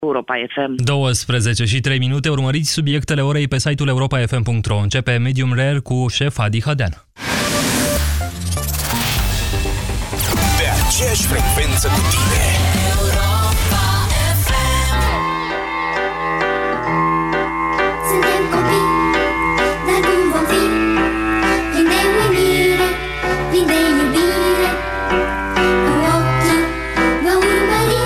Europa FM. 12 și 3 minute, urmăriți subiectele orei pe site-ul europafm.ro. Începe Medium Rare cu șef Adi Hădean. Pe aceeași frecvență cu tine. Europa FM. Suntem copii, dar cum vom fi? Plin de uimire, plin de iubire. Cu ochii vă urmări.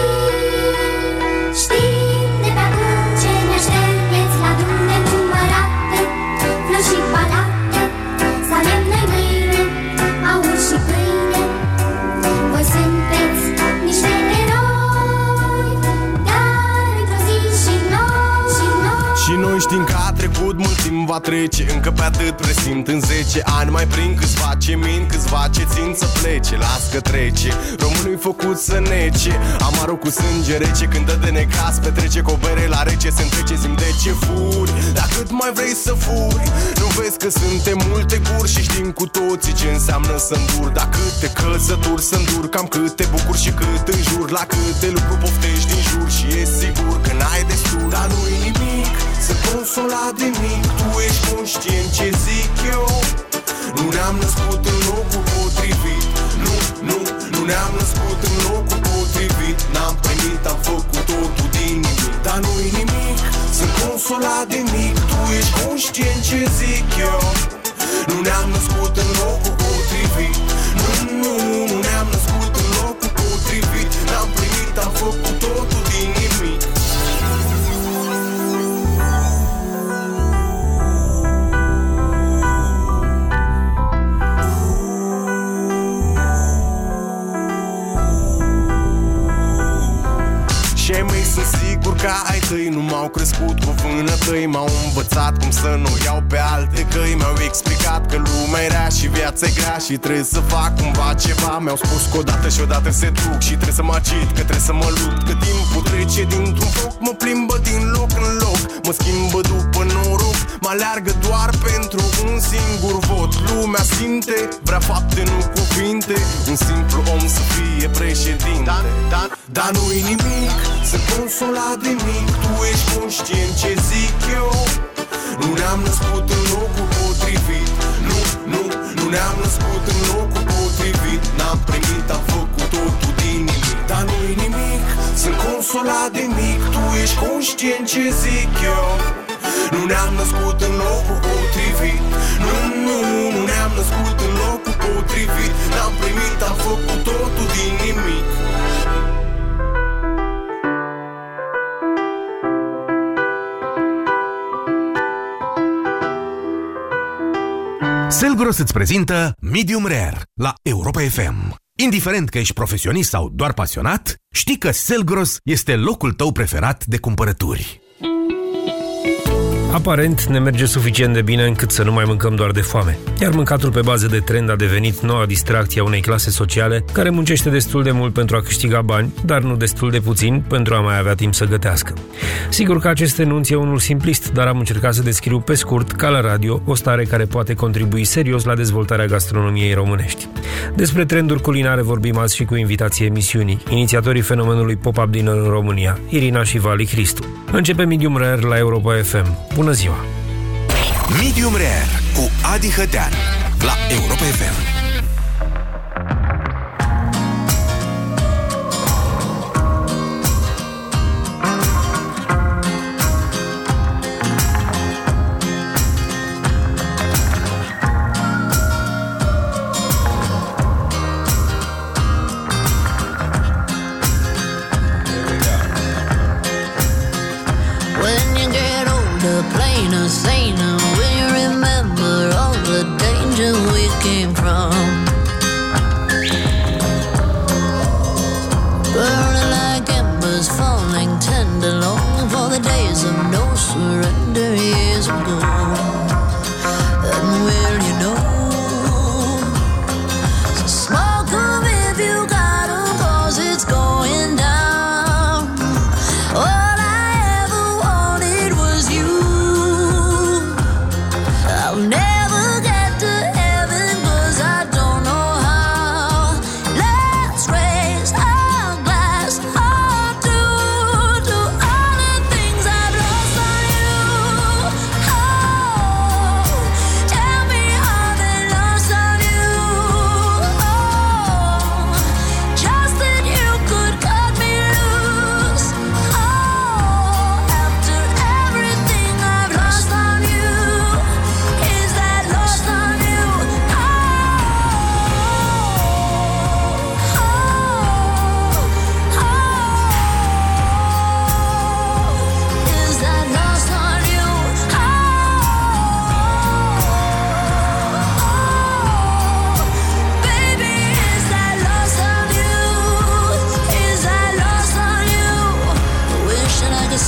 Știm de pe acum ce ne aștepți la drum nenumărate, flori și balate. Să avem noi mâine aur și pâine. Voi sunteți niște eroi, dar într-o zi și noi. Și noi știm că a trecut mult timp, va trece. Încă pe atât presimt în 10 ani. Mai prind câțiva ce mint, câțiva ce țin să plece. Las că trece, românul-i făcut să nece. Amarul cu sânge rece, când dă de necas petrece cu o bere la rece. Se întrece, simt de ce furi. Dar cât mai vrei să furi? Nu vezi că suntem multe guri și știm cu toții ce înseamnă să îndur. Dar câte căsături să îndur, cam câte bucuri și cât înjur. La câte lucruri poftești din jur și e sigur că n-ai destul. Dar nu-i nimic, sunt consolat de mic. Tu ești conștient ce zic eu. Nu ne-am născut în locul potrivit. Nu ne-am născut în locul potrivit. N-am primit, am făcut totul din nimic. Dar nu-i nimic, sunt consolat de mic. Tu ești conștient ce zic eu. Nu ne-am născut în locul potrivit. Nu ne-am născut în locul potrivit. N-am primit, am făcut totul din nimic. Și ai mei sunt sigur că ai tăi nu m-au crescut cu vânătăi. M-au învățat cum să nu iau pe alte căi. Mi-au explicat că lumea e rea și viața e grea și trebuie să fac cumva ceva. Mi-au spus că odată și odată se duc și trebuie să mă agit, că trebuie să mă lupt. Că timpul trece dintr-un foc, mă plimbă din loc în loc. Mă schimbă după noroc, mă aleargă doar pentru un singur vot. Lumea simte, vrea fapte, nu cuvinte. Un simplu om să fie președinte. Dar nu-i nimic, sunt consolat de mic. Tu ești conștient ce zic eu. Nu ne-am născut în locul potrivit. Nu ne-am născut în locul potrivit. N-am primit, am făcut totul din nimic. Dar nu-i nimic, sunt consolat de mic. Tu ești conștient ce zic eu. Nu ne-am născut în locul potrivit. Nu ne-am născut în locul potrivit. N-am primit, am făcut totul din nimic. Selgros îți prezintă Medium Rare la Europa FM. Indiferent că ești profesionist sau doar pasionat, știi că Selgros este locul tău preferat de cumpărături. Aparent ne merge suficient de bine încât să nu mai mâncăm doar de foame. Iar mâncatul pe bază de trend a devenit noua distracție a unei clase sociale care muncește destul de mult pentru a câștiga bani, dar nu destul de puțin pentru a mai avea timp să gătească. Sigur că acest enunț e unul simplist, dar am încercat să descriu pe scurt, ca la radio, o stare care poate contribui serios la dezvoltarea gastronomiei românești. Despre trenduri culinare vorbim azi și cu invitații emisiunii, inițiatorii fenomenului pop-up dinner în România, Irina și Vali Cristu. Începe Medium Rare la Europa FM. Bună ziua! Medium Rare cu Adi Hădean la Europa FM. Plainer, saner, when you remember all the danger we came from. Burning like embers, falling tender, longing for the days of no surrender years ago. And will you know? So smoke 'em if you got 'em, 'cause it's going down. All I ever wanted was you. I'll never get to heaven 'cause I don't know how. Let's raise our glass to all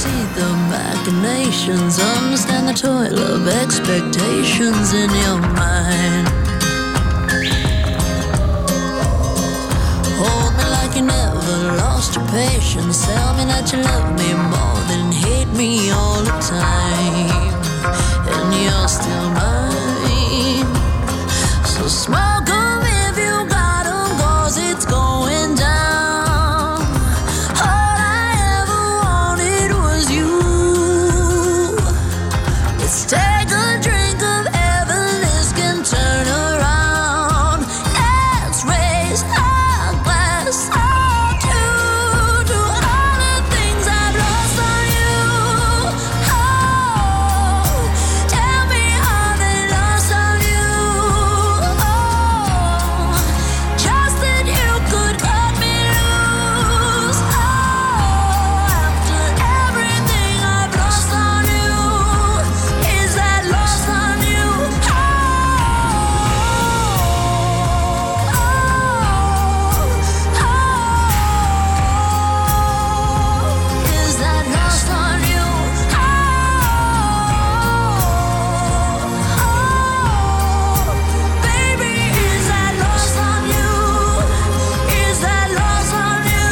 see the machinations, understand the toil of expectations in your mind. Hold me like you never lost your patience. Tell me that you love me more than hate me all the time, and you're still mine. So smoke 'em if you got 'em, 'cause it's going down. All I ever wanted was you. Let's take a drink of heaven, this can turn around. Let's raise our glass all to all the things I've lost on you. Oh, tell me how they lost on you. Oh, just that you could cut me loose. Oh, after everything I've lost on you, is that lost on you? Is that lost on you? Baby, is that lost on you? Is that lost on you?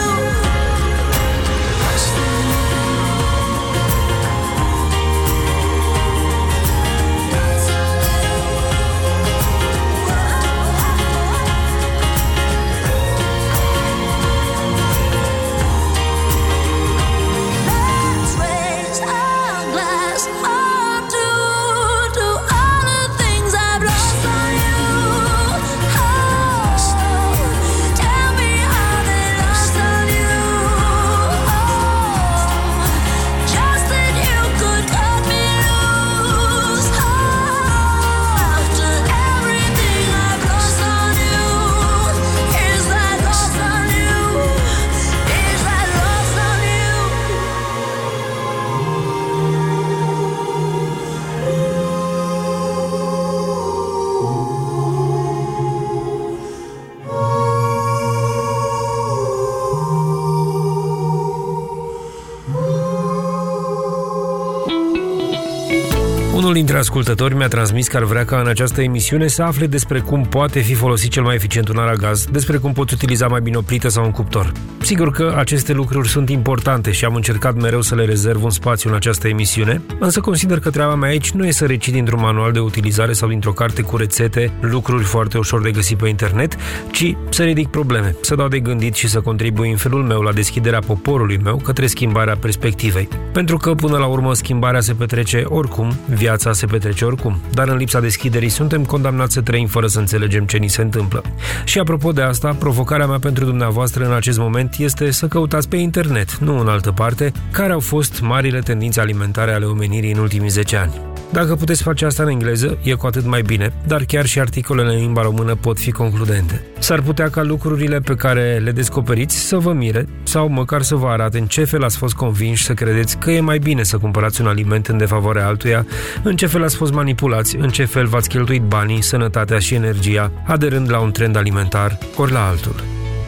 Let's raise our glass all to all the things I've lost on you. Oh, tell me how they lost on you. Oh, just that you could cut me loose. Oh, after everything I've lost on you, is that lost on you? Is that lost on you? Unul dintre ascultători mi-a transmis că ar vrea ca în această emisiune să afle despre cum poate fi folosit cel mai eficient un aragaz, despre cum poți utiliza mai bine o plită sau un cuptor. Sigur că aceste lucruri sunt importante și am încercat mereu să le rezerv un spațiu în această emisiune, însă consider că treaba mea aici nu e să recit dintr-un manual de utilizare sau dintr-o carte cu rețete, lucruri foarte ușor de găsit pe internet, ci să ridic probleme, să dau de gândit și să contribui în felul meu la deschiderea poporului meu către schimbarea perspectivei. Pentru că, până la urmă, schimbarea se petrece oricum, viața se petrece oricum, dar în lipsa deschiderii suntem condamnați să trăim fără să înțelegem ce ni se întâmplă. Și apropo de asta, provocarea mea pentru dumneavoastră în acest moment este să căutați pe internet, nu în altă parte, care au fost marile tendințe alimentare ale omenirii în ultimii 10 ani. Dacă puteți face asta în engleză, e cu atât mai bine, dar chiar și articolele în limba română pot fi concludente. S-ar putea ca lucrurile pe care le descoperiți să vă mire sau măcar să vă arate în ce fel ați fost convinși să credeți că e mai bine să cumpărați un aliment în defavoarea altuia, în ce fel ați fost manipulați, în ce fel v-ați cheltuit banii, sănătatea și energia, aderând la un trend alimentar ori la altul.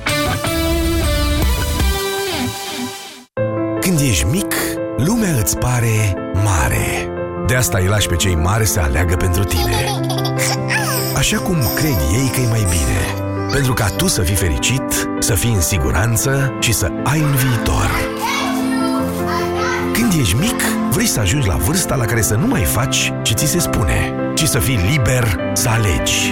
Când ești mic, lumea îți pare mare. De asta îi lași pe cei mari să aleagă pentru tine. Așa cum cred ei că e mai bine. Pentru ca tu să fii fericit, să fii în siguranță și să ai un viitor. Când ești mic, vrei să ajungi la vârsta la care să nu mai faci ce ți se spune, ci să fii liber să alegi.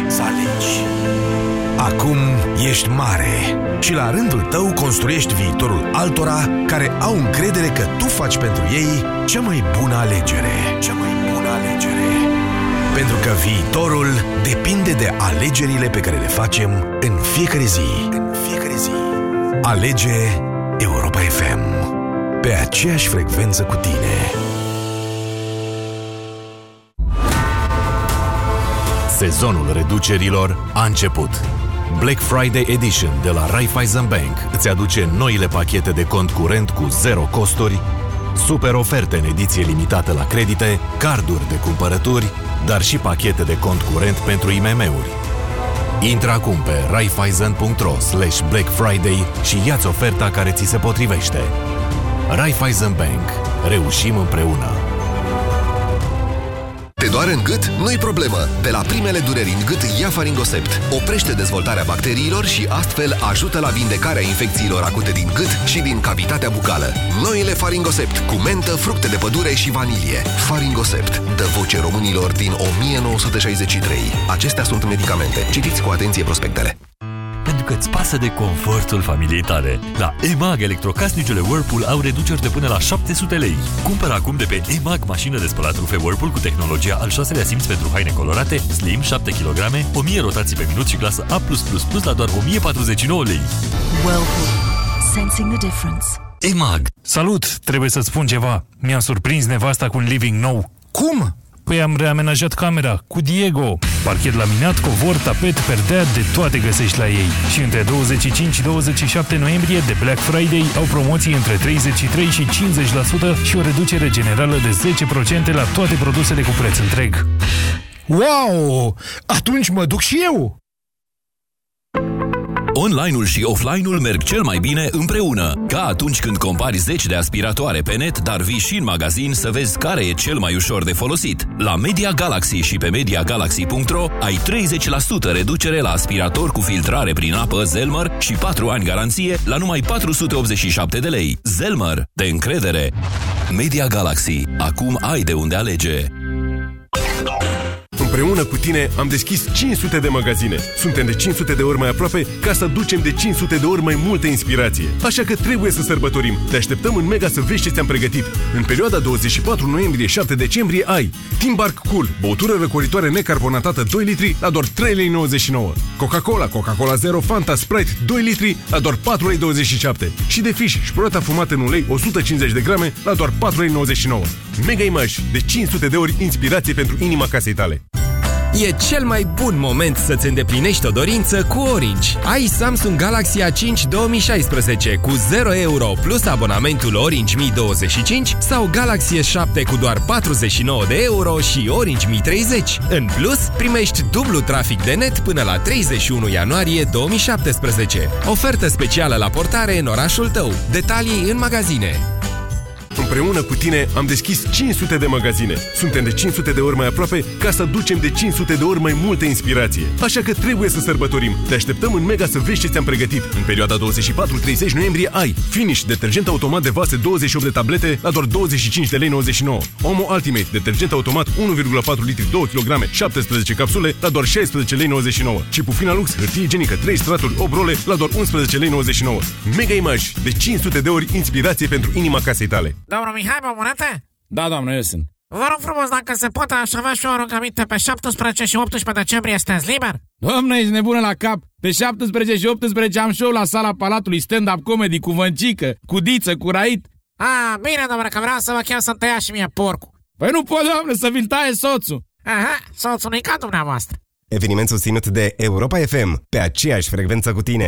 Acum ești mare și la rândul tău construiești viitorul altora care au încredere că tu faci pentru ei cea mai bună alegere. Pentru că viitorul depinde de alegerile pe care le facem în fiecare zi. Alege Europa FM. Pe aceeași frecvență cu tine. Sezonul reducerilor a început. Black Friday Edition de la Raiffeisen Bank îți aduce noile pachete de cont curent cu zero costuri, super oferte în ediție limitată la credite, carduri de cumpărături, dar și pachete de cont curent pentru IMM-uri. Intră acum pe raiffeisen.ro/Black Friday și ia-ți oferta care ți se potrivește. Raiffeisen Bank. Reușim împreună. Te doare în gât? Nu-i problemă! De la primele dureri în gât, ia Faringosept. Oprește dezvoltarea bacteriilor și astfel ajută la vindecarea infecțiilor acute din gât și din cavitatea bucală. Noile Faringosept, cu mentă, fructe de pădure și vanilie. Faringosept dă voce românilor din 1963. Acestea sunt medicamente. Citiți cu atenție prospectele. Pentru că îți pasă de confortul familiei tale. La EMAG, electrocasnicele Whirlpool au reduceri de până la 700 lei. Cumpără acum de pe EMAG mașină de spălat rufe Whirlpool cu tehnologia al 6-lea simț pentru haine colorate, slim, 7 kg, 1000 rotații pe minut și clasă A+++ la doar 1049 lei. Whirlpool. Sensing the difference. EMAG. Salut! Trebuie să-ți spun ceva. Mi-am surprins nevasta cu un living nou. Cum? Păi am reamenajat camera cu Diego. Parchet laminat, covor, tapet, perdea, de toate găsești la ei. Și între 25 și 27 noiembrie de Black Friday au promoții între 33 și 50% și o reducere generală de 10% la toate produsele cu preț întreg. Wow! Atunci mă duc și eu! Online-ul și offline-ul merg cel mai bine împreună. Ca atunci când compari 10 de aspiratoare pe net, dar vii și în magazin să vezi care e cel mai ușor de folosit. La Media Galaxy și pe MediaGalaxy.ro ai 30% reducere la aspirator cu filtrare prin apă Zelmer și 4 ani garanție la numai 487 de lei. Zelmer, de încredere. Media Galaxy. Acum ai de unde alege. Împreună cu tine am deschis 500 de magazine. Suntem de 500 de ori mai aproape ca să ducem de 500 de ori mai multă inspirație. Așa că trebuie să sărbătorim. Te așteptăm în Mega să vezi ce ți-am pregătit. În perioada 24 noiembrie-7 decembrie ai Timbark Cool, băutură răcoritoare necarbonatată 2 litri la doar 3,99 lei. Coca-Cola Zero, Fanta, Sprite 2 litri la doar 4,27 lei. Și de Fish, șproata fumată în ulei 150 de grame la doar 4,99 lei. Mega Image, de 500 de ori inspirație pentru inima casei tale. E cel mai bun moment să-ți îndeplinești o dorință cu Orange. Ai Samsung Galaxy A5 2016 cu 0 euro plus abonamentul Orange Mi 25 sau Galaxy S7 cu doar 49 de euro și Orange Mi 30. În plus, primești dublu trafic de net până la 31 ianuarie 2017. Ofertă specială la portare în orașul tău. Detalii în magazine. Împreună cu tine am deschis 500 de magazine. Suntem de 500 de ori mai aproape ca să ducem de 500 de ori mai multă inspirație. Așa că trebuie să sărbătorim. Te așteptăm în Mega să vezi ce ți-am pregătit. În perioada 24-30 noiembrie ai Finish, detergent automat de vase 28 de tablete la doar 25,99 lei. Omo Ultimate, detergent automat 1,4 litri 2 kg 17 capsule la doar 16,99 lei. Și Pufina Lux, hârtie igienică 3 straturi 8 role la doar 11,99 lei. Mega Image, de 500 de ori inspirație pentru inima casei tale. Domnul Mihai Bămânete? Da, doamnă, eu sunt. Vă rog frumos, dacă se poate, aș avea și o rugăminte. Pe 17 și 18 decembrie sunteți liber? Doamne, ești nebună la cap. Pe 17 și 18 am show la sala Palatului, stand-up comedy cu Văncică, cu Diță, cu Rait. Bine, domnule, că vreau să vă chem să-mi tăia și mie porcul. Păi nu pot, doamne, să vi-l taie soțul. Aha, soțul nu-i ca dumneavoastră. Eveniment susținut de Europa FM, pe aceeași frecvență cu tine.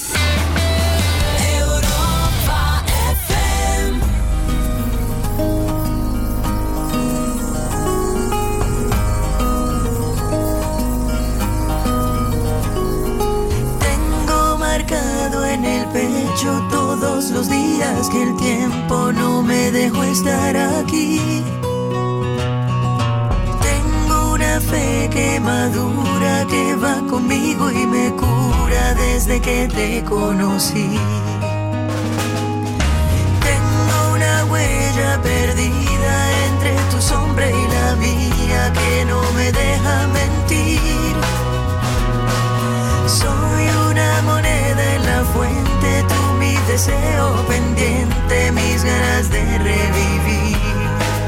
Todos los días que el tiempo no me dejó estar aquí. Tengo una fe que madura, que va conmigo y me cura desde que te conocí. Tengo una huella perdida entre tu sombra y la mía que no me deja mentir. Soy una moneda en la fuente, tú mi deseo pendiente, mis ganas de revivir.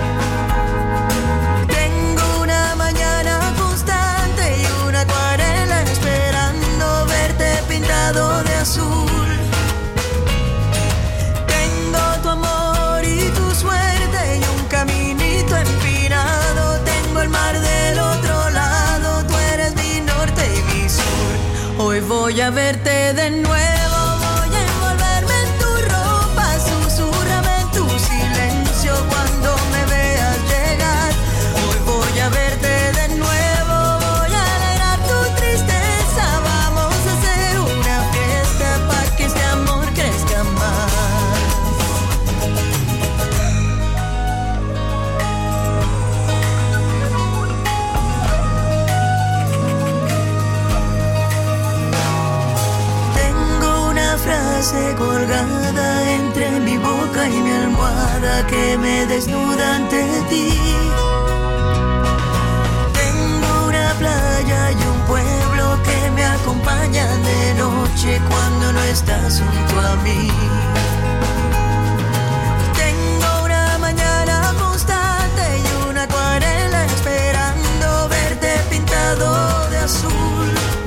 Tengo una mañana constante y una acuarela esperando verte pintado de azul. Tengo tu amor y tu suerte y un caminito empinado. Tengo el mar del otro lado, tú eres mi norte y mi sur. Hoy voy a verte de nuevo, voy a envolverme en tu ropa, susurrame en tu silencio cuando me veas llegar. Hoy voy a verte de nuevo, voy a alegrar tu tristeza, vamos a hacer una fiesta para que este amor crezca más. colgada entre mi boca y mi almohada que me desnuda ante ti. Tengo una playa y un pueblo que me acompañan de noche cuando no estás junto a mí. Tengo una mañana constante y una acuarela esperando verte pintado de azul.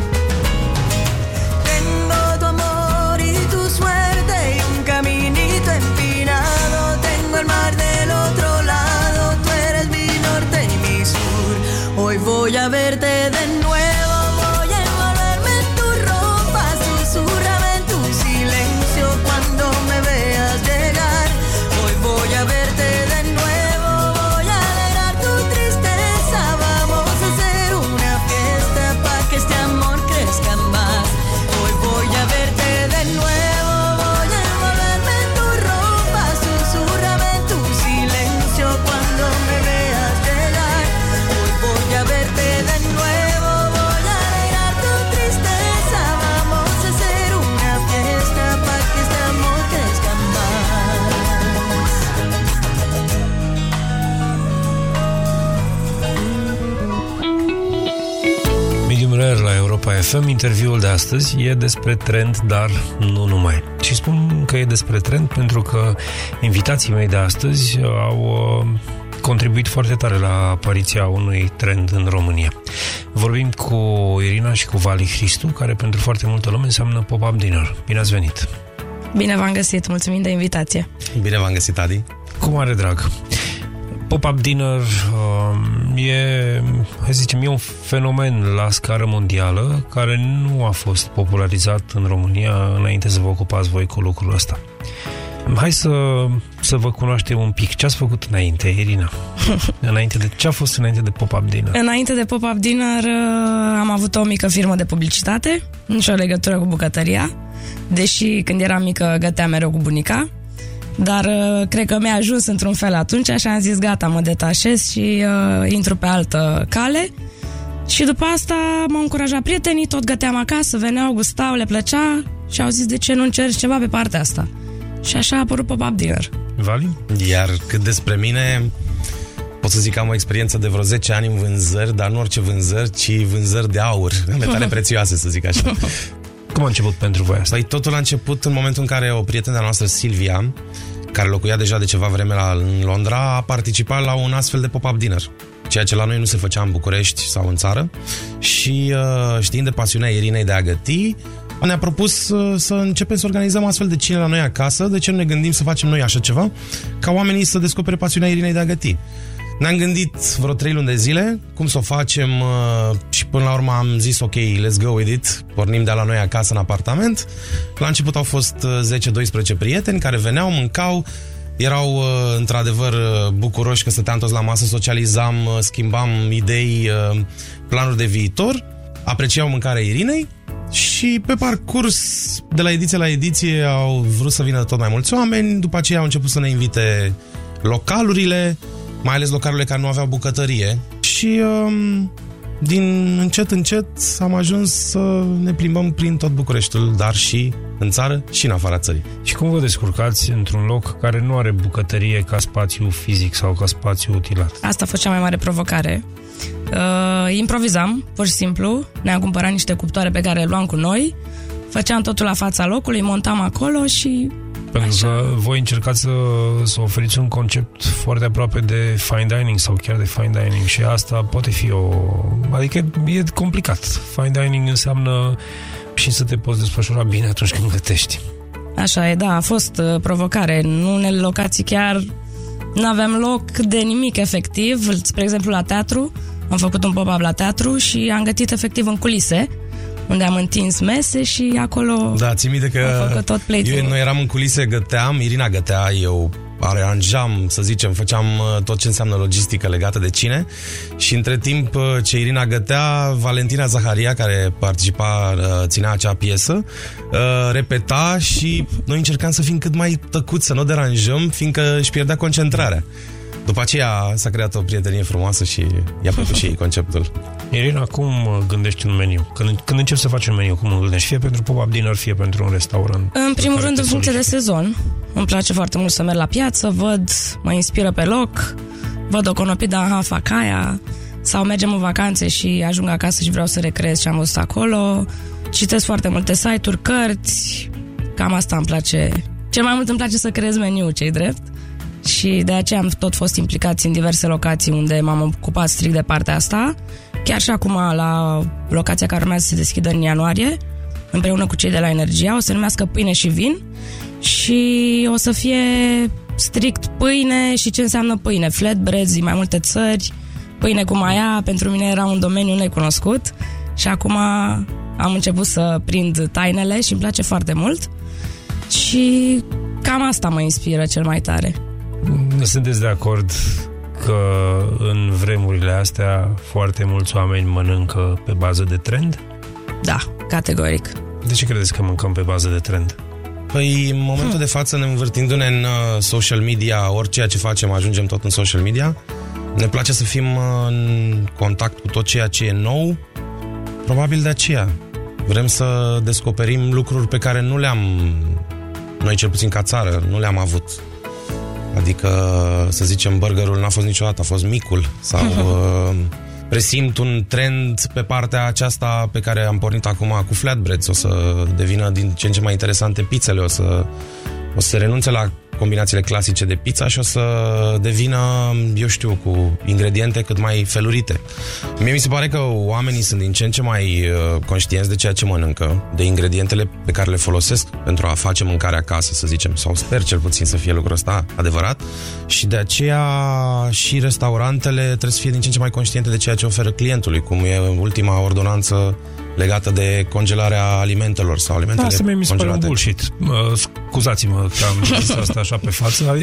Tengo tu amor y tu suerte y un caminito empinado. Tengo el mar del otro lado, tú eres mi norte y mi sur. Hoy voy a verte de nuevo, voy a envolverme en tu ropa, susurrame en tu silencio cuando me veas llegar. Hoy voy a verte de nuevo, voy a alegrar tu tristeza. Vamos a hacer una fiesta para que este amor crezca más. Hoy voy a verte de nuevo, voy a envolverme en tu ropa, susurrame en tu silencio cuando me veas llegar. Hoy voy a verte de nuevo, voy a alegrar tu tristeza. Vamos a hacer una fiesta para que este amor crezca más. Medium Rare la Europa FM. Interviul de astăzi e despre trend, dar nu numai. Și spun că e despre trend pentru că invitații mei de astăzi au contribuit foarte tare la apariția unui trend în România. Vorbim cu Irina și cu Vali Hristu, care pentru foarte multă lume înseamnă pop-up dinner. Bine ați venit! Bine v-am găsit, mulțumim de invitație. Bine v-am găsit, Adi. Cu mare drag. Pop-up dinner e un fenomen la scară mondială care nu a fost popularizat în România înainte să vă ocupați voi cu lucrul ăsta. Hai să vă cunoaștem un pic. Ce ați făcut înainte, Irina? Ce a fost înainte de pop-up dinner? Înainte de pop-up dinner am avut o mică firmă de publicitate, nicio legătură cu bucătăria, deși când eram mică găteam mereu cu bunica. Dar cred că mi-a ajuns într-un fel atunci, așa am zis gata, mă detașez și intru pe altă cale. Și după asta m-au încurajat prietenii, tot găteam acasă, veneau, gustau, le plăcea și au zis de ce nu încerci ceva pe partea asta. Și așa a apărut pop-up dinner. Vali? Iar cât despre mine, pot să zic că am o experiență de vreo 10 ani în vânzări, dar nu orice vânzări, ci vânzări de aur, metale prețioase, să zic așa. Cum a început pentru voi asta? Păi totul a început în momentul în care o prietenă a noastră, Silvia, care locuia deja de ceva vreme în Londra, a participat la un astfel de pop-up dinner, ceea ce la noi nu se făcea în București sau în țară. Și știind de pasiunea Irinei de a găti, ne-a propus să începem să organizăm astfel de cine la noi acasă. De ce nu ne gândim să facem noi așa ceva, ca oamenii să descopere pasiunea Irinei de a găti? Ne-am gândit vreo 3 luni de zile cum să o facem și până la urmă am zis ok, let's go with it, pornim de la noi acasă în apartament. La început au fost 10-12 prieteni care veneau, mâncau, erau într-adevăr bucuroși că stăteam toți la masă, socializam, schimbam idei, planuri de viitor, apreciau mâncarea Irinei și pe parcurs, de la ediție la ediție, au vrut să vină tot mai mulți oameni. După aceea au început să ne invite localurile, mai ales localurile care nu aveau bucătărie. Și din încet, încet am ajuns să ne plimbăm prin tot Bucureștiul, dar și în țară și în afara țării. Și cum vă descurcați într-un loc care nu are bucătărie ca spațiu fizic sau ca spațiu utilat? Asta a fost cea mai mare provocare. Improvizam, pur și simplu. Ne-am cumpărat niște cuptoare pe care le luam cu noi, făceam totul la fața locului, montam acolo și... Pentru că voi încercați să oferiți un concept foarte aproape de fine dining sau chiar de fine dining și asta poate fi adică e complicat. Fine dining înseamnă și să te poți desfășura bine atunci când gătești. Așa e, da, a fost provocare. În unele locații chiar nu aveam loc de nimic efectiv. Spre exemplu la teatru, am făcut un pop-up la teatru și am gătit efectiv în culise, unde am întins mese și acolo da, țin minte că tot noi eram în culise, găteam, Irina gătea, eu aranjam, să zicem, făceam tot ce înseamnă logistică legată de cine și între timp ce Irina gătea, Valentina Zaharia, care participa, ținea acea piesă, repeta și noi încercam să fim cât mai tăcuți, să nu deranjăm, fiindcă își pierdea concentrarea. După aceea s-a creat o prietenie frumoasă și i-a plăcut și ei conceptul. Irina, cum gândești un meniu? Când începi să faci un meniu, cum îl gândești? Fie pentru pop-up dinner, fie pentru un restaurant? În primul rând, în funcție de sezon. Îmi place foarte mult să merg la piață, mă inspiră pe loc, văd o conopidă în Hafacaia, sau mergem în vacanțe și ajung acasă și vreau să recreez ce am văzut acolo. Citesc foarte multe site-uri, cărți, cam asta îmi place. Cel mai mult îmi place să creez meniu, ce-i drept. Și de aceea am tot fost implicați în diverse locații unde m-am ocupat strict de partea asta. Chiar și acum la locația care urmează să se deschidă în ianuarie, împreună cu cei de la Energia, o să se numească Pâine și Vin și o să fie strict pâine și ce înseamnă pâine, flatbreads din mai multe țări, pâine cu maia, pentru mine era un domeniu necunoscut și acum am început să prind tainele și îmi place foarte mult și cam asta mă inspiră cel mai tare. Sunteți de acord că în vremurile astea foarte mulți oameni mănâncă pe bază de trend? Da, categoric. De ce credeți că mâncăm pe bază de trend? Păi, în momentul de față, ne învârtindu-ne în social media, orice ce facem, ajungem tot în social media. Ne place să fim în contact cu tot ceea ce e nou. Probabil de aceea. Vrem să descoperim lucruri pe care nu le-am, noi cel puțin ca țară, nu le-am avut. Adică, să zicem, burgerul n-a fost niciodată, a fost micul. Sau presimt un trend pe partea aceasta pe care am pornit acum cu flatbreads. O să devină din ce în ce mai interesante pizzele. O să se renunțe la combinațiile clasice de pizza și o să devină, eu știu, cu ingrediente cât mai felurite. Mie mi se pare că oamenii sunt din ce în ce mai conștienți de ceea ce mănâncă, de ingredientele pe care le folosesc pentru a face mâncare acasă, să zicem, sau sper cel puțin să fie lucrul ăsta adevărat, și de aceea și restaurantele trebuie să fie din ce în ce mai conștiente de ceea ce oferă clientului, cum e ultima ordonanță legată de congelarea alimentelor sau alimentele congelate. Asta mi se pare un bullshit. Scuzați-mă că am zis asta așa pe față.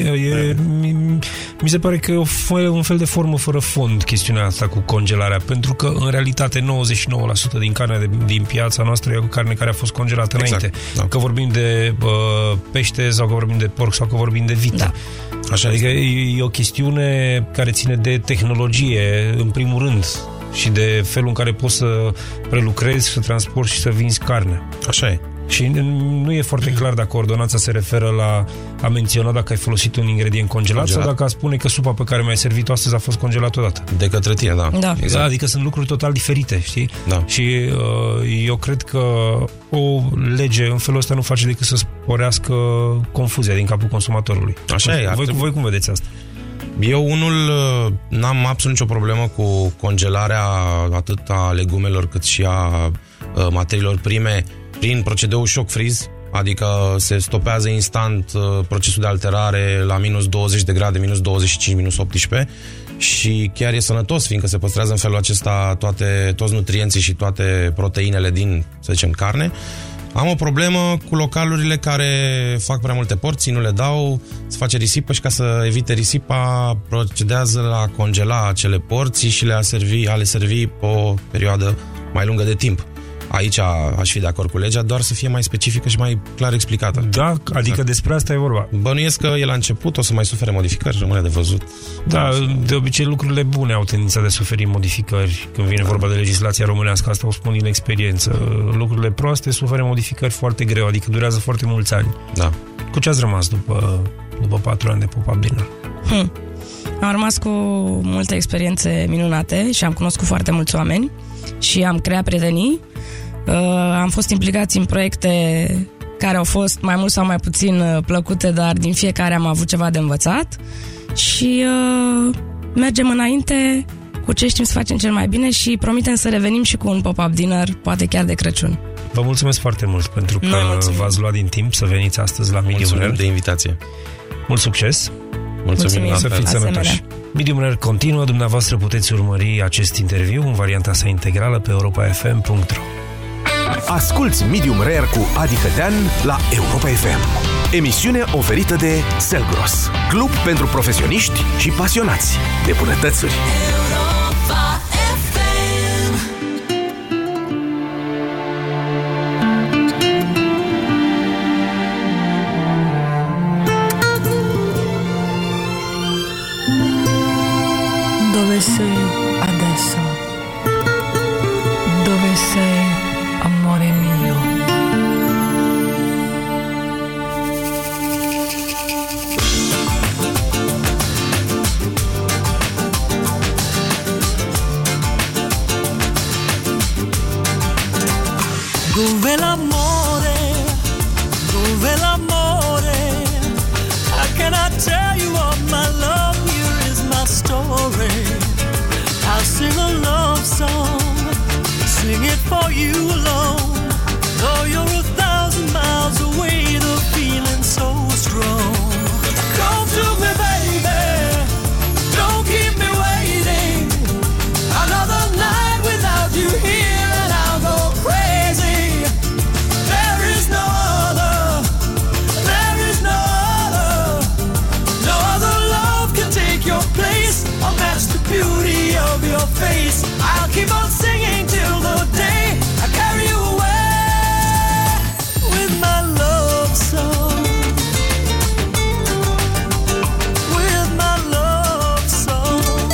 Mi se pare că e un fel de formă fără fond chestiunea asta cu congelarea, pentru că în realitate 99% din carnea din piața noastră e carne care a fost congelată înainte. Da. Că vorbim de pește sau că vorbim de porc sau că vorbim de vită. Da. Așa, adică e o chestiune care ține de tehnologie în primul rând și de felul în care poți să prelucrezi, să transporti și să vinzi carne. Așa e. Și nu e foarte clar dacă ordonanța se referă la a menționa dacă ai folosit un ingredient congelat sau dacă a spune că supa pe care mi-ai servit-o astăzi a fost congelată odată. De către tine, da. Exact. Adică sunt lucruri total diferite, știi? Da. Și eu cred că o lege în felul ăsta nu face decât să sporească confuzia din capul consumatorului. Așa e. Voi cum vedeți asta? Eu unul n-am absolut nicio problemă cu congelarea atât a legumelor cât și a materiilor prime prin procedeul shock freeze, adică se stopează instant procesul de alterare la minus 20 de grade, minus 25, minus 18 și chiar e sănătos, fiindcă se păstrează în felul acesta toți nutrienții și toate proteinele din, să zicem, carne. Am o problemă cu localurile care fac prea multe porții, nu le dau, se face risipă și ca să evite risipa procedează la congela acele porții și a le servi pe o perioadă mai lungă de timp. Aici aș fi de acord cu legea, doar să fie mai specifică și mai clar explicată. Da, adică despre asta e vorba. Bănuiesc că e la început, o să mai sufere modificări, rămâne de văzut. Da, de obicei lucrurile bune au tendința de suferi modificări când vine vorba de legislația românească, asta o spun din experiență. Lucrurile proaste suferă modificări foarte greu, adică durează foarte mulți ani. Da. Cu ce ați rămas după 4 ani de pop-up dinner? Am rămas cu multe experiențe minunate și am cunoscut foarte mulți oameni și am creat prietenii. Am fost implicați în proiecte care au fost mai mult sau mai puțin plăcute, dar din fiecare am avut ceva de învățat și mergem înainte cu ce știm să facem cel mai bine și promitem să revenim și cu un pop-up dinner, poate chiar de Crăciun. Vă mulțumesc foarte mult pentru că v-ați luat din timp să veniți astăzi la Medium Rare. De invitație. Mult succes! Mulțumim. Să fiți sănătoși! Medium Rare continuă, dumneavoastră puteți urmări acest interviu în varianta sa integrală pe europafm.ro. Asculți Medium Rare cu Adi Hădean la Europa FM. Emisiune oferită de Selgros, club pentru profesioniști și pasionați de bunătățuri. Europa FM. Dove sei adesso? Dove sei, amore mio? Dove l'amore? Dove l'amore? How can I tell you all my love? Here is my story. I'll sing a love song, sing it for you alone. Though you're 1,000 miles away, the feeling's so strong. Come to me, baby, don't keep me waiting. Another night without you here and I'll go crazy. There is no other, there is no other. No other love can take your place or match the beauty of your face. I'll keep on singing till the day I carry you away with my love song. With my love song.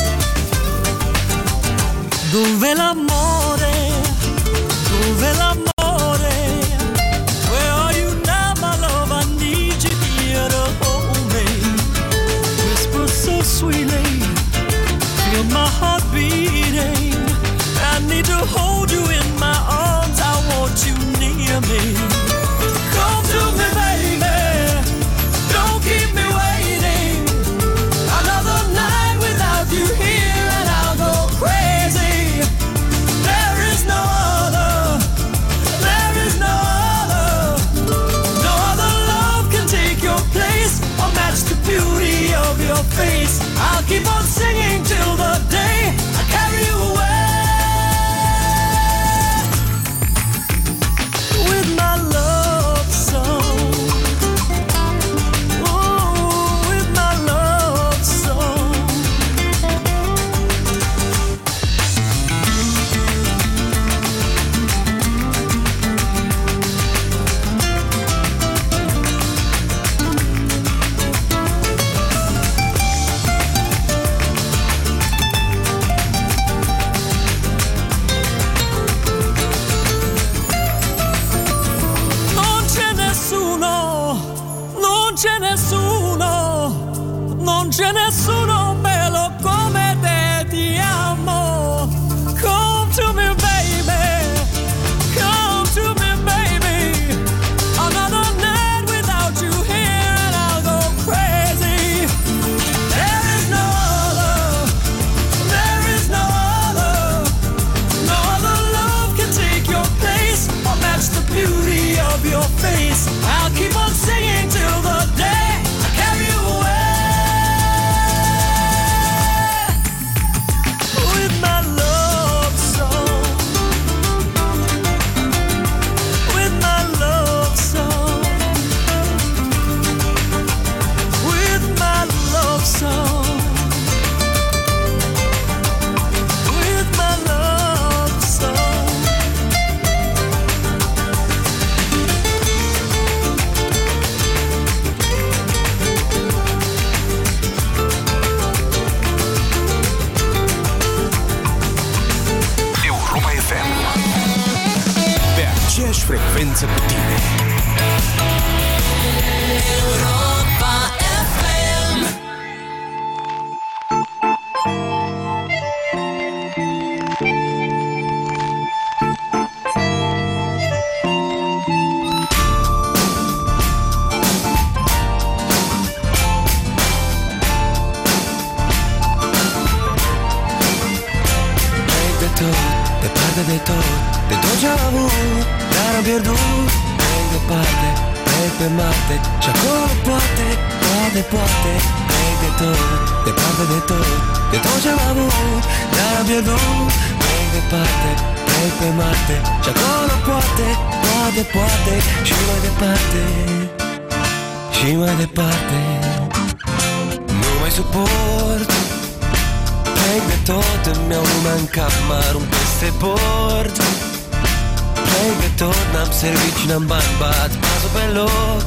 Dove l'amore? Dove l'amore? Where are you now, my love? I need you here to hold me. Whisper so sweetly, feel my heart beating. I need to hold you in my arms, I want you near me. Come to me, baby, don't keep me waiting. Another night without you here and I'll go crazy. There is no other, there is no other. No other love can take your place or match the beauty of your face. I'll keep on singing till the day I carry you away with my love song. Oh, with my love song. Non c'è nessuno, non c'è nessuno, non c'è nessuno bello come te, ti amo. Come to me, baby, come to me, baby. Another night without you here and I'll go crazy. There is no other, there is no other. No other love can take your place or match the beauty of your face. I'll keep on singing till the day I carry you away with my love song. With my love song. With my love song. With my love song. Europa FM. Pe aceeași frecvență cu tine. Europa FM. De tot, departe de tot, de tot ce-am avut, dar am pierdut. Plec departe, plec pe Marte și acolo poate, poate plec de tot, departe de tot, de tot ce-am avut, dar am pierdut. Plec departe, plec pe Marte și acolo poate, poate și mai departe, și mai departe. Nu mai suport. Plec de tot, îmi iau lumea în cap, mă arunc peste bord. Plec de tot, n-am servici, n-am bani, bat pasul pe loc.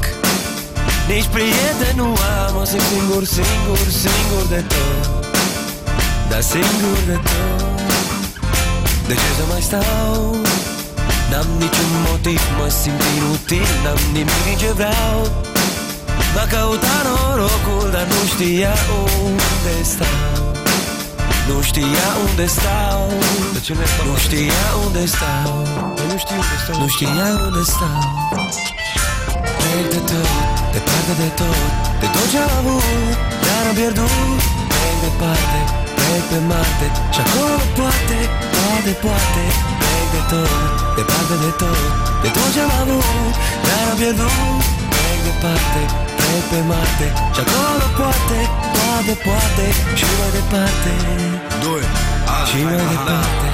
Nici prieten nu am, o simt singur de tot. dar singur de tot. De ce să mai stau? N-am niciun motiv, mă simt inutil, n-am nimic ce vreau. M-a căutat norocul, dar nu știa unde stau. Nu știa unde stau. Nu știa unde stau. Nu știa unde stau. Plec de tot, departe de tot, de tot ce-am avut, dar am pierdut. Plec departe, plec pe Marte, și acolo poate, poate plec de tot, departe de tot, de tot ce-am avut, dar am pierdut. Plec departe, plec pe Marte, și acolo poate, poate și mai departe. Și mai departe.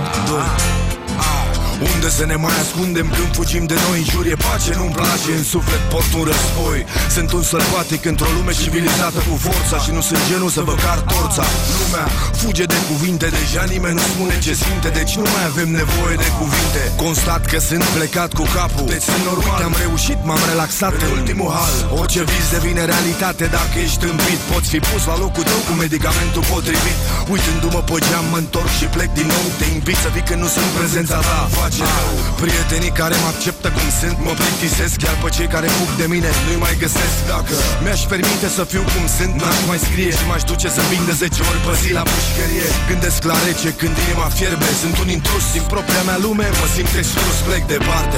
Unde să ne mai ascundem când fugim de noi? În jur e pace, nu-mi place, în suflet port un război. Sunt un sălbatic într-o lume civilizată cu forța, și nu sunt genul să vă car torța. Lumea fuge de cuvinte, deja nimeni nu spune ce simte, deci nu mai avem nevoie de cuvinte. Constat că sunt plecat cu capul, deci sunt normal. Uite, am reușit, m-am relaxat în ultimul hal. Orice vis devine realitate dacă ești împit. Poți fi pus la locul tău cu medicamentul potrivit. Uitându-mă pe geam, mă întorc și plec din nou. Te invit să vii când nu sunt prezența ta. Prietenii care mă acceptă cum sunt mă plictisesc, iar pe cei care fug de mine nu-i mai găsesc. Dacă mi-aș permite să fiu cum sunt, n-aș mai scrie și m-aș duce să vin de 10 ori pe zi la pușcărie. Gândesc la rece când inima fierbe, sunt un intrus din propria mea lume, mă simt exclus, plec departe.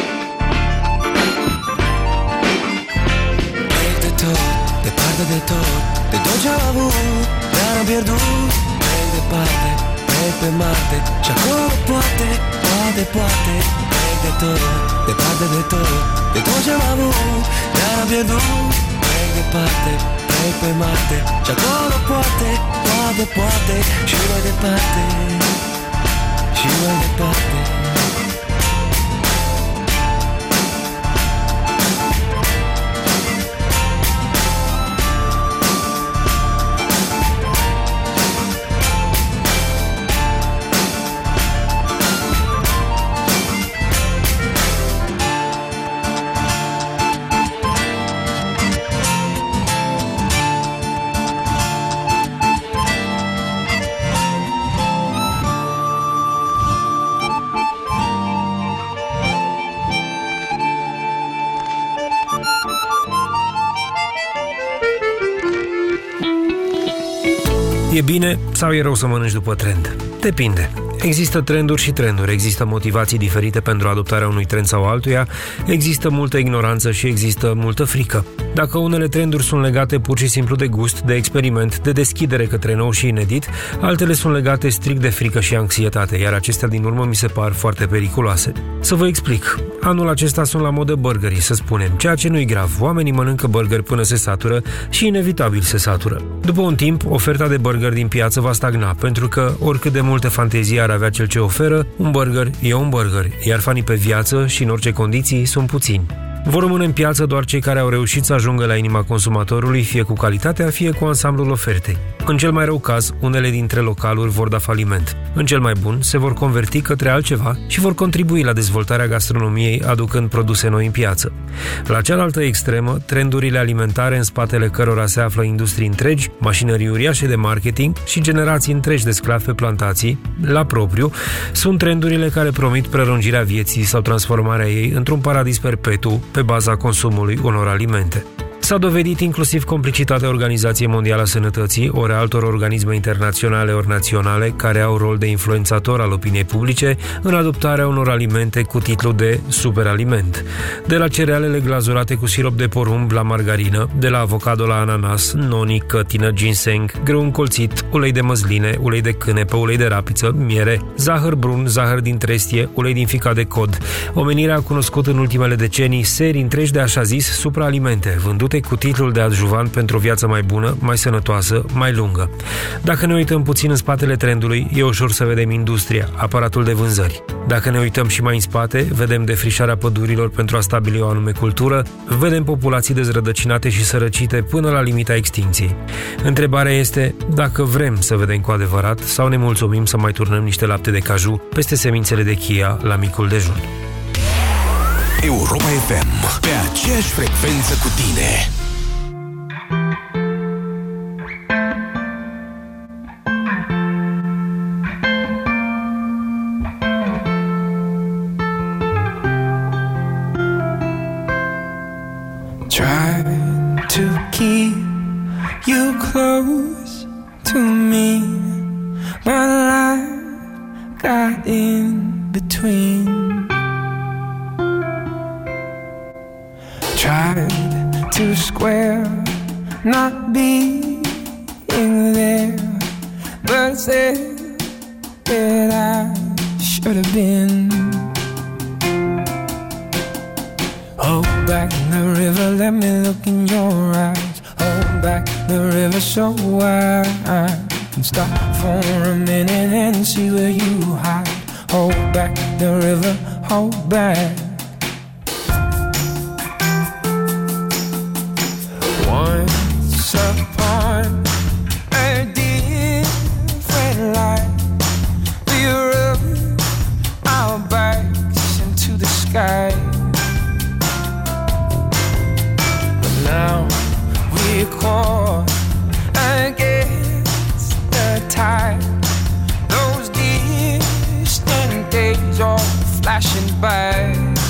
Plec de tot, departe de tot, de tot ce-am avut, dar am pierdut. Plec departe, plec pe Marte, și acolo poate, poate plec de tot, departe de tot, de tot ce-am avut, dar am pierdut. Plec departe, plec pe Marte, și acolo poate, poate și mai departe. Și mai departe. E bine sau e rău să mănânci după trend? Depinde. Există trenduri și trenduri, există motivații diferite pentru adoptarea unui trend sau altuia, există multă ignoranță și există multă frică. Dacă unele trenduri sunt legate pur și simplu de gust, de experiment, de deschidere către nou și inedit, altele sunt legate strict de frică și anxietate, iar acestea din urmă mi se par foarte periculoase. Să vă explic. Anul acesta sunt la modă burgerii, să spunem, ceea ce nu-i grav. Oamenii mănâncă burgeri până se satură și inevitabil se satură. După un timp, oferta de burgeri din piață va stagna, pentru că oricât de multe fantezii ar avea cel ce oferă, un burger e un burger, iar fanii pe viață și în orice condiții sunt puțini. Vor rămâne în piață doar cei care au reușit să ajungă la inima consumatorului, fie cu calitatea, fie cu ansamblul ofertei. În cel mai rău caz, unele dintre localuri vor da faliment. În cel mai bun, se vor converti către altceva și vor contribui la dezvoltarea gastronomiei, aducând produse noi în piață. La cealaltă extremă, trendurile alimentare în spatele cărora se află industrii întregi, mașinării uriașe de marketing și generații întregi de sclavi pe plantații, la propriu, sunt trendurile care promit prelungirea vieții sau transformarea ei într-un paradis perpetu pe baza consumului unor alimente. S-a dovedit inclusiv complicitatea Organizației Mondiale a Sănătății, ori altor organisme internaționale ori naționale care au rol de influențator al opiniei publice în adoptarea unor alimente cu titlu de superaliment. De la cerealele glazurate cu sirop de porumb la margarină, de la avocado la ananas, noni, cătină, ginseng, grâu încolțit, ulei de măsline, ulei de cânepă, ulei de rapiță, miere, zahăr brun, zahăr din trestie, ulei din ficat de cod. Omenirea a cunoscut în ultimele decenii serii întregi de așa zis supraalimente, vândute cu titlul de adjuvant pentru o viață mai bună, mai sănătoasă, mai lungă. Dacă ne uităm puțin în spatele trendului, e ușor să vedem industria, aparatul de vânzări. Dacă ne uităm și mai în spate, vedem defrișarea pădurilor pentru a stabili o anume cultură, vedem populații dezrădăcinate și sărăcite până la limita extinției. Întrebarea este dacă vrem să vedem cu adevărat sau ne mulțumim să mai turnăm niște lapte de caju peste semințele de chia la micul dejun. Europa FM, pe aceeași frecvență cu tine. me, but life got in between. Tried to square not being there, but said that I should have been. Hold back the river, let me look in your eyes. Hold back the river so I can stop for a minute and see where you hide. Hold back the river, hold back. Once upon a different life, we rubbed our backs into the sky. But now we're caught against the tide. Those distant days are flashing by.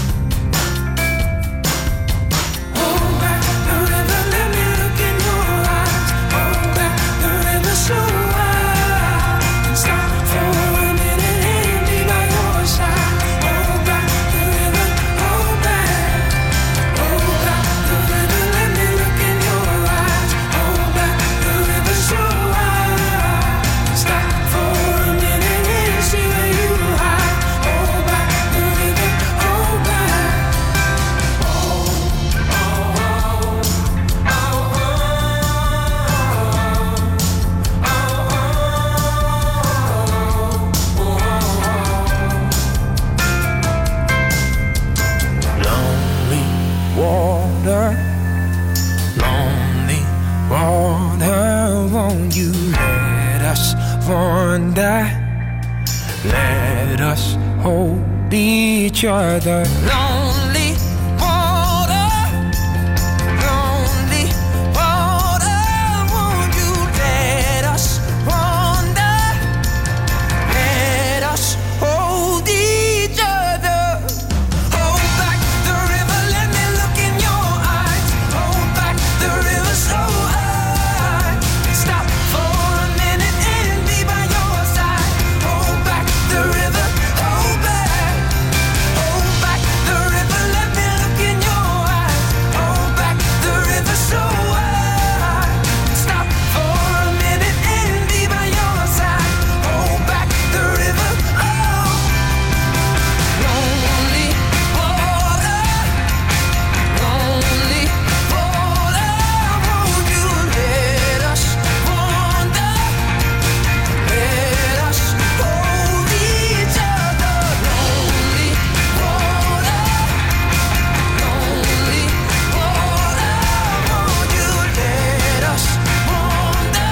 Let us hold each other. Lonely water, lonely water, won't you let us wander? Let us hold each other. Hold back the river, let me look in your eyes. Hold back the river so I stop for a minute and be by your side. Hold back the river, hold back the river, let me look in your eyes. Hold back the river so I stop for a minute and be by your side. Hold back the river, oh, lonely water, won't you let us wander? Let us hold each other. Lonely water, won't you let us wander?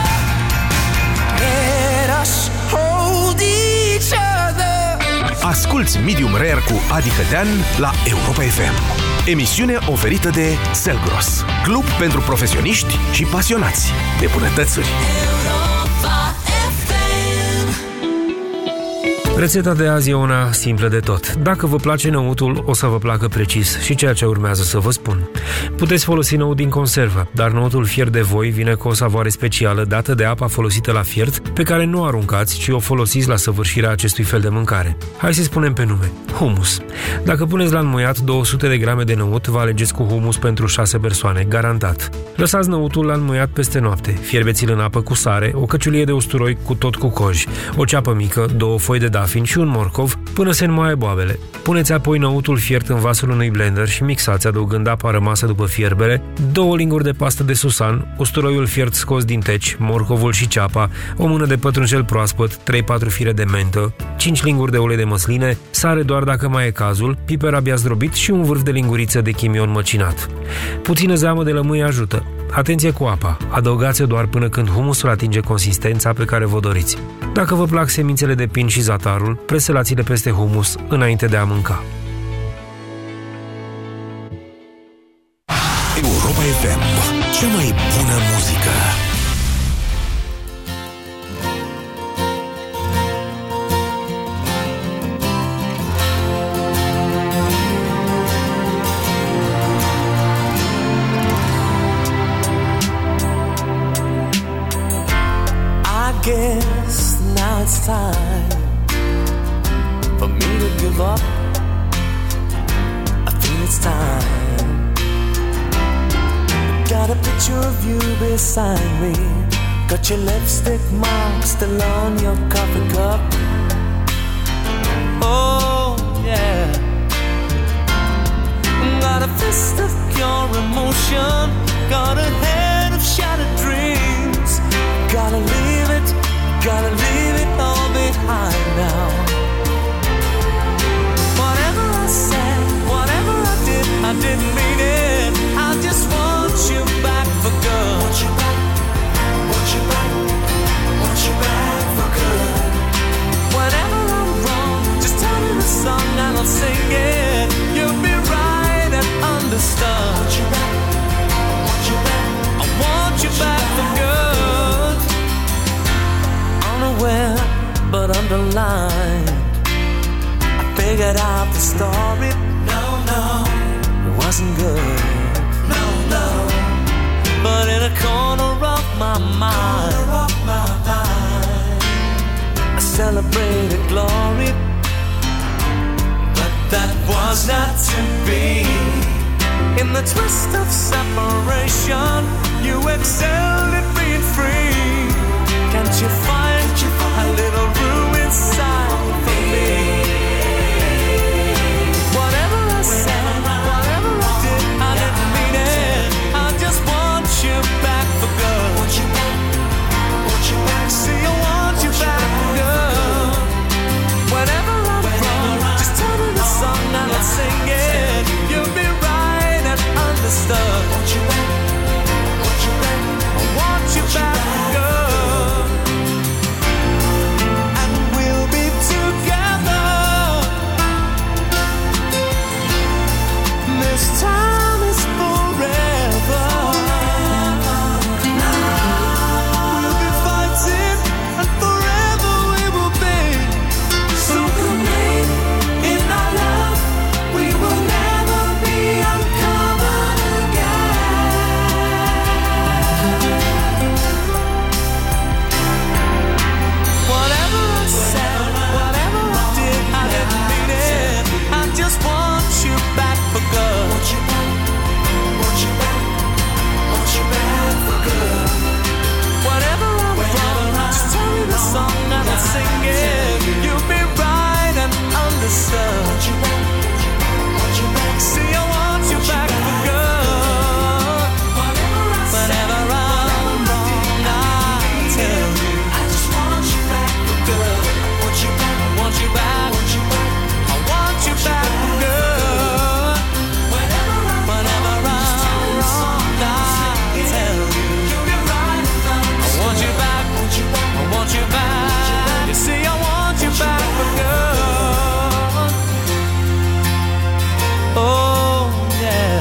Let us hold each other. Asculți Medium Rare cu Adi Cătean la Europa FM. Emisiune oferită de Selgros, club pentru profesioniști și pasionați de bunătățuri. Rețeta de azi e una simplă de tot. Dacă vă place năutul, o să vă placă precis și ceea ce urmează să vă spun. Puteți folosi năut din conservă, dar năutul fiert de voi vine cu o savoare specială dată de apa folosită la fiert, pe care nu o aruncați, ci o folosiți la săvârșirea acestui fel de mâncare. Hai să spunem pe nume. Hummus. Dacă puneți la înmuiat 200 de grame de năut, vă alegeți cu hummus pentru 6 persoane, garantat. Lăsați năutul la înmuiat peste noapte. Fierbeți-l în apă cu sare, o căciulie de usturoi cu tot cu coj, o ceapă mică, 2 foi de dafin și un morcov până se înmoaie boabele. Puneți apoi năutul fiert în vasul unui blender și mixați adăugând apa rămasă după fierbere, 2 linguri de pastă de susan, usturoiul fiert scos din teci, morcovul și ceapa, o mână de pătrunjel proaspăt, 3-4 fire de mentă, 5 linguri de ulei de măsline, sare doar dacă mai e cazul, piper abia zdrobit și un vârf de linguriță de chimion măcinat. Puțină zeamă de lămâie ajută. Atenție cu apa, adăugați-o doar până când humusul atinge consistența pe care vă doriți. Dacă vă plac semințele de pin și zatarul, preselați-le peste humus înainte de a mânca. Europa FM, cea mai bună muzică. guess now it's time for me to give up. I feel it's time. Got a picture of you beside me. Got your lipstick mark still on your coffee cup. Oh yeah. Got a fist of pure emotion. Got a head of shattered dreams. Gotta leave it all behind now. Whatever I said, whatever I did, I didn't mean it. I just want you back for good. Want you back, want you back, want you back for good. Whenever I'm wrong, just tell me the song and I'll sing it. You'll be right and understood. Want you back, want you back, I want you back for good. Unaware but underlined, I figured out the story. No, it wasn't good. No, but in a corner of my mind, I celebrated glory, but that was not to be. In the twist of separation, you excelled at being free. Can't you find a little room inside for me? Whatever I said, whatever I did, I didn't mean it. I just want you back for good. Want you back, want you back. See, I want you back for good. Whenever I'm wrong, just tell me the song and I'll sing it. You'll be right and understood. Want you back, want you back. I want you back for good. This time is forever. We'll be fighting and forever we will be. So complete in our love, we will never be uncovered again. Whatever I said, whatever I did, I didn't mean it. I just want you back for good. Want you back, want you back, want you back for good. Whatever I'm wrong, just tell me the song and I'll sing it. You'll be right and understood. Want you back, want you back. See, I want you back for good. Whenever I'm wrong, I'll tell you. I just want you back for good. Want you back, want you back, want you back. I want you back for good. You back. You see, I want you back for good. Oh yeah.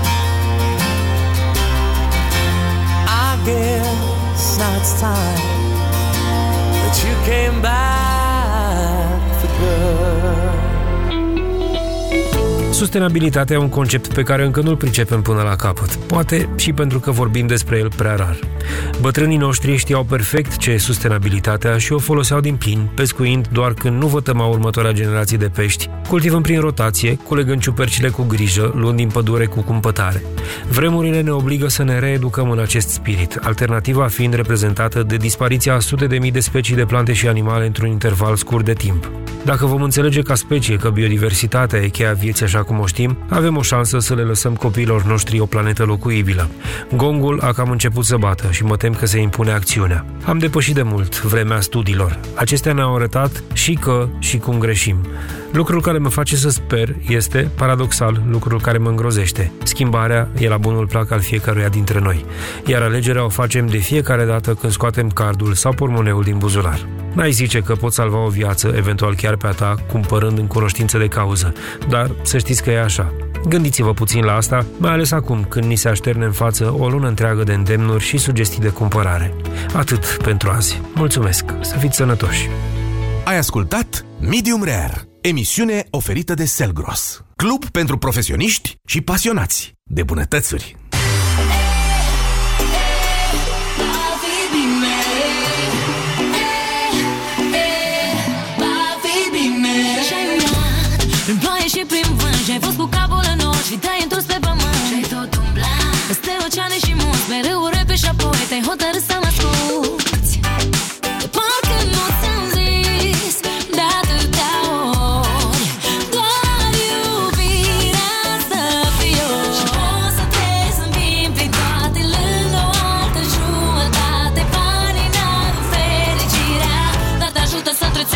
I guess now it's time that you came back for good. Sustenabilitatea e un concept pe care încă nu-l pricepem până la capăt. Poate și pentru că vorbim despre el prea rar. Bătrânii noștri știau perfect ce e sustenabilitatea și o foloseau din plin, pescuind doar când nu vătăma următoarea generație de pești, cultivând prin rotație, culegând ciupercile cu grijă, luând din pădure cu cumpătare. Vremurile ne obligă să ne reeducăm în acest spirit, alternativa fiind reprezentată de dispariția a sute de mii de specii de plante și animale într-un interval scurt de timp. Dacă vom înțelege ca specie că biodiversitatea e cheia vieții așa cum o știm, avem o șansă să le lăsăm copiilor noștri o planetă locuibilă. Gongul a cam început să bată și mă tem că se impune acțiunea. Am depășit de mult vremea studiilor. Acestea ne-au arătat și că și cum greșim. Lucrul care mă face să sper este, paradoxal, lucrul care mă îngrozește. Schimbarea e la bunul plac al fiecăruia dintre noi, iar alegerea o facem de fiecare dată când scoatem cardul sau pormoneul din buzunar. N-ai zice că poți salva o viață, eventual chiar pe a ta, cumpărând în cunoștință de cauză, dar să știți că e așa. Gândiți-vă puțin la asta, mai ales acum când ni se așterne în față o lună întreagă de îndemnuri și sugestii de cumpărare. Atât pentru azi. Mulțumesc! Să fiți sănătoși! Ai ascultat Medium Rare, emisiune oferită de Selgros, club pentru profesioniști și pasionați de bunătățuri.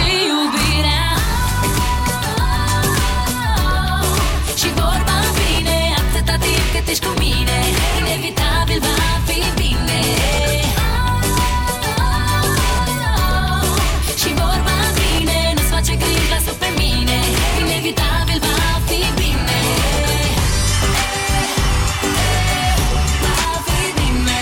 iubirea. Și vorba vine atâta timp cât ești cu mine, inevitabil va fi bine. Și vorba vine, nu-ți face griji, lasă pe mine, inevitabil va fi bine. Va fi bine.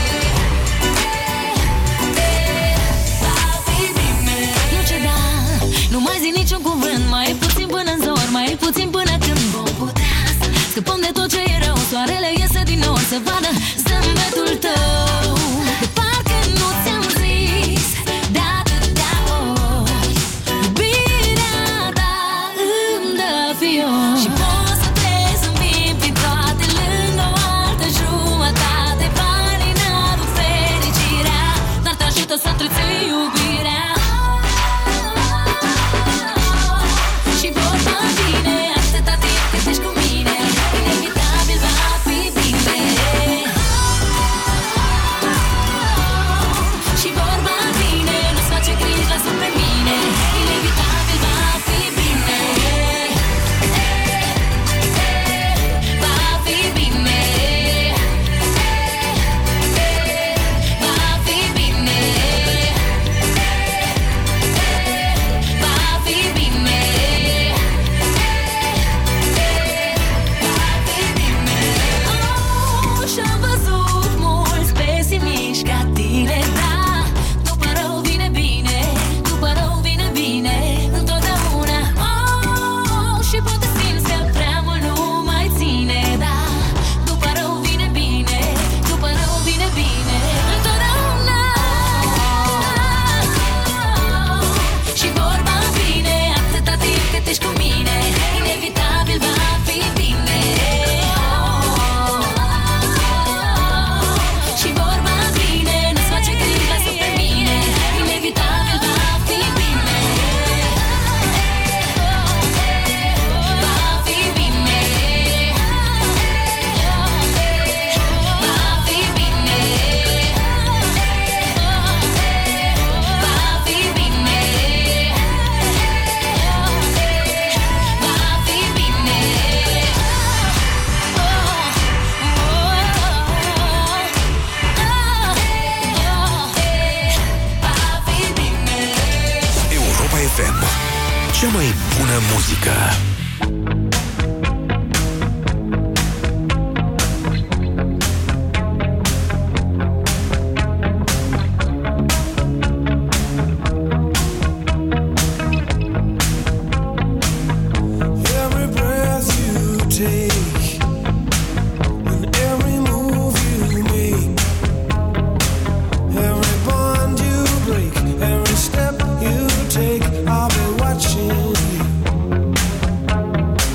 Va fi bine. Nu ceda, nu mai zi niciun cuvânt, mai e puțin până în zor, mai e puțin până când vom putea să scăpăm de tot ce e rău. Soarele iese din nor să vadă zâmbetul tău. De parcă nu ți-am zis de atâtea ori, iubirea ta îmi dă fior. Și poți să te zâmbim prin toate lângă o altă jumătate. Banii n-aduc fericirea, dar te ajută să întreții iubirea. Și vorba vine atâta timp cât ești cu mine, inevitabil va fi bine. Și vorba vine, nu-ți face griji, lasă pe mine, inevitabil va fi bine. Va fi bine. Va fi bine. Va fi bine. Și-am văzut mulți pesimiști ca tine, da. După rău vine bine, după rău vine bine, întotdeauna. Și poate simți că prea mult nu mai ține, da. După rău vine bine, după rău vine bine, întotdeauna. Și vorba vine atâta timp cât ești cu mine, inevitabil va fi bine. Și vorba vine, nu-ți face griji, lasă pe mine, inevitabil va fi bine. Va fi bine. Va fi bine. Va fi bine. Va fi bine. Europa FM, cea mai bună muzică. Every breath you take and every move you make, every bond you break, every step you take, I'll be watching you.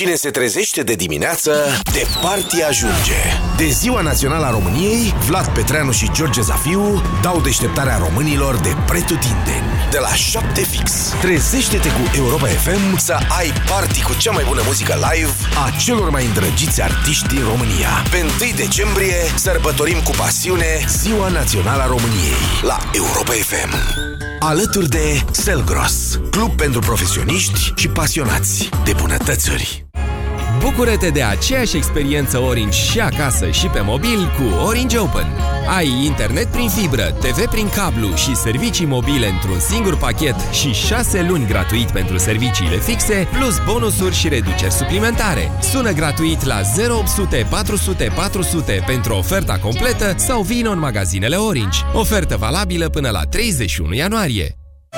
Cine se trezește de dimineață, de party ajunge. De Ziua Națională a României, Vlad Petreanu și George Zafiu dau deșteptarea românilor de pretutindeni. De la 7 fix. Trezește-te cu Europa FM să ai party cu cea mai bună muzică live a celor mai îndrăgiți artiști din România. Pe 1 decembrie sărbătorim cu pasiune Ziua Națională a României la Europa FM. Alături de Selgros, club pentru profesioniști și pasionați de bunătățuri. Bucură-te de aceeași experiență Orange și acasă și pe mobil cu Orange Open. Ai internet prin fibră, TV prin cablu și servicii mobile într-un singur pachet și 6 luni gratuit pentru serviciile fixe, plus bonusuri și reduceri suplimentare. Sună gratuit la 0800 400 400 pentru oferta completă sau vină în magazinele Orange. Ofertă valabilă până la 31 ianuarie.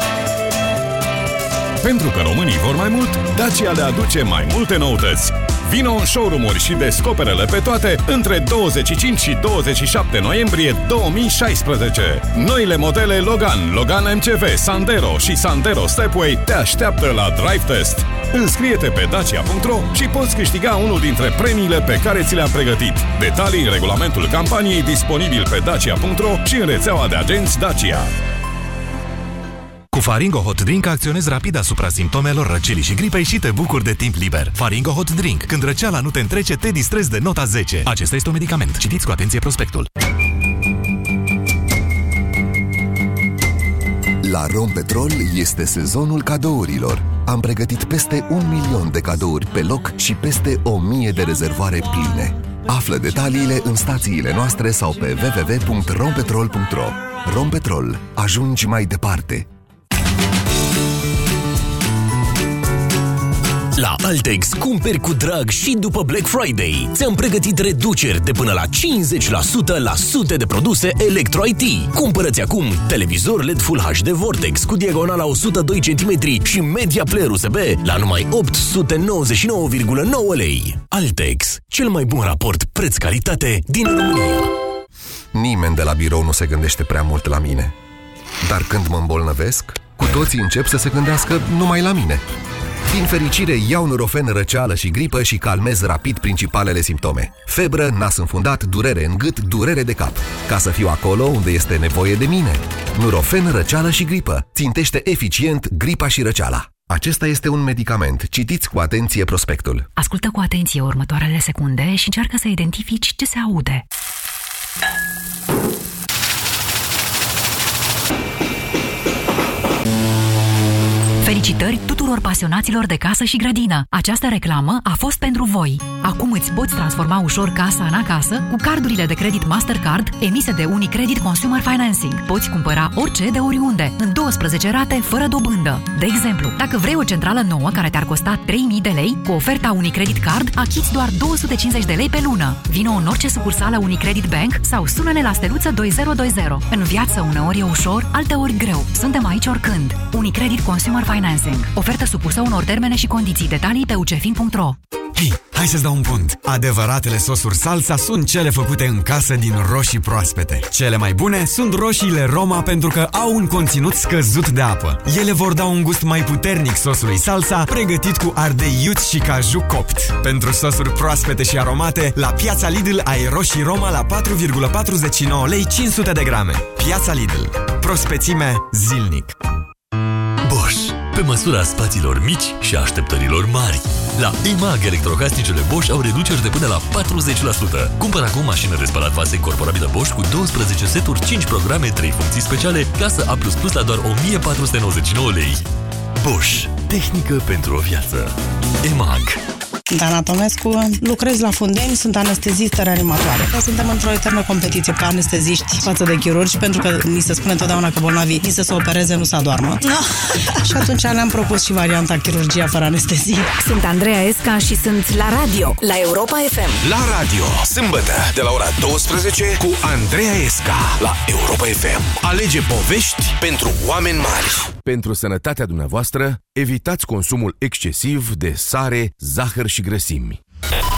Pentru că românii vor mai mult, Dacia le aduce mai multe noutăți. Vino în showroom-uri și descoperă-le pe toate între 25 și 27 noiembrie 2016. Noile modele Logan, Logan MCV, Sandero și Sandero Stepway te așteaptă la Drive Test. Înscrie-te pe dacia.ro și poți câștiga unul dintre premiile pe care ți le-am pregătit. Detalii în regulamentul campaniei disponibil pe dacia.ro și în rețeaua de agenți Dacia. Cu Faringo Hot Drink acționezi rapid asupra simptomelor răcelii și gripei și te bucuri de timp liber. Faringo Hot Drink. Când răceala nu te întrece, te distrezi de nota 10. Acesta este un medicament. Citiți cu atenție prospectul. La Rompetrol este sezonul cadourilor. Am pregătit peste 1 milion de cadouri pe loc și peste 1000 de rezervoare pline. Află detaliile în stațiile noastre sau pe www.rompetrol.ro. Rompetrol. Ajungi mai departe. La Altex cumperi cu drag și după Black Friday. Ți-am pregătit reduceri de până la 50% la sute de produse Electro-IT. Cumpără-ți acum televizor LED Full HD Vortex cu diagonala 102 cm și media player USB la numai 899,9 lei. Altex, cel mai bun raport preț-calitate din România. Nimeni de la birou nu se gândește prea mult la mine. Dar când mă îmbolnăvesc, cu toții încep să se gândească numai la mine. Din fericire, iau Nurofen răceală și gripă și calmez rapid principalele simptome. Febră, nas înfundat, durere în gât, durere de cap. Ca să fiu acolo unde este nevoie de mine. Nurofen răceală și gripă. Țintește eficient gripa și răceala. Acesta este un medicament. Citiți cu atenție prospectul. Ascultă cu atenție următoarele secunde și încearcă să identifici ce se aude. Felicitări tuturor pasionaților de casă și grădină! Această reclamă a fost pentru voi. Acum îți poți transforma ușor casa în acasă cu cardurile de credit Mastercard emise de Unicredit Consumer Financing. Poți cumpăra orice de oriunde, în 12 rate, fără dobândă. De exemplu, dacă vrei o centrală nouă care te-ar costa 3.000 de lei, cu oferta Unicredit Card achiți doar 250 de lei pe lună. Vino în orice sucursală Unicredit Bank sau sună-ne la steluță 2020. În viață uneori e ușor, alteori greu. Suntem aici oricând. Unicredit Consumer Financing. Ofertă supusă unor termene și condiții. Detalii pe ucefin.ro. Hei, hai să-ți dau un pont. Adevăratele sosuri salsa sunt cele făcute în casă din roșii proaspete. Cele mai bune sunt roșiile Roma pentru că au un conținut scăzut de apă. Ele vor da un gust mai puternic sosului salsa, pregătit cu ardei iuți și caju copt. Pentru sosuri proaspete și aromate, la Piața Lidl ai roșii Roma la 4,49 lei 500 de grame. Piața Lidl. Prospețime zilnic. Bosch. Pe măsura spațiilor mici și așteptărilor mari. La EMAG, electrocasnicele Bosch au reduceri de până la 40%. Cumpără acum mașină de spălat vase incorporabilă Bosch cu 12 seturi, 5 programe, 3 funcții speciale, clasă A++ la doar 1499 lei. Bosch. Tehnică pentru o viață. EMAG. Dana Tomescu, lucrez la Fundeni, sunt anestezistă reanimatoare. Suntem într-o eternă competiție ca anesteziști față de chirurgi, pentru că ni se spune întotdeauna că bolnavii ni se opereze, nu se adoarmă. No. Și atunci ne-am propus și varianta chirurgia fără anestezie. Sunt Andreea Esca și sunt la radio, la Europa FM. La radio, sâmbătă, de la ora 12, cu Andreea Esca, la Europa FM. Alege povești pentru oameni mari. Pentru sănătatea dumneavoastră, evitați consumul excesiv de sare, zahăr și grăsimi.